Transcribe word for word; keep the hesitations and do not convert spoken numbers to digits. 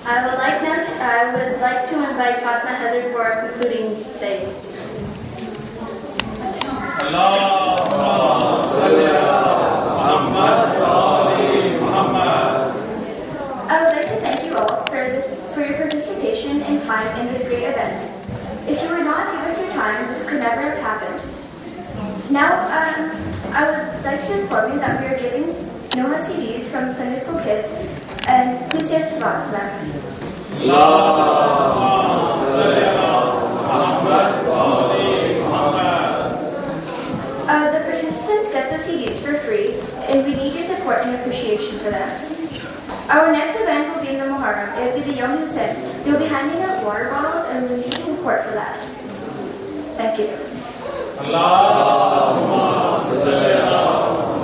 I would like now to, I would like to invite Fatma Heather for our concluding say. I would like to thank you all for this for your participation and time in this great event. If you would not give us your time, this could never have happened. Now, um, I would like to inform you that we are giving Noah C Ds from Sunday School Kids, and please say a spot to them. Uh, the participants get the C Ds for free, and we need your support and appreciation for that. Our next event will be in the Muharram. It will be the Yom Hussein. You'll be handing out water bottles, and we need your support for that. Thank you. Allahumma salli